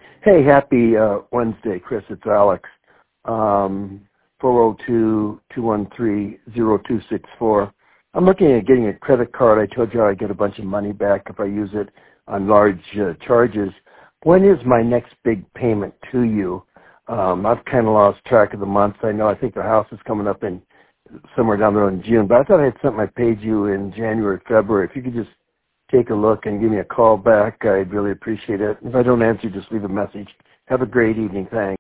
Hey, happy Wednesday, Chris. It's Alex. 402-213-0264. I'm looking at getting a credit card. I told you I get a bunch of money back if I use it on large charges. When is my next big payment to you? I've kind of lost track of the months. I think the house is coming up in somewhere down the road in June, but I thought I had something I paid you in January, February. If you could just take a look and give me a call back, I'd really appreciate it. If I don't answer, just leave a message. Have a great evening. Thanks.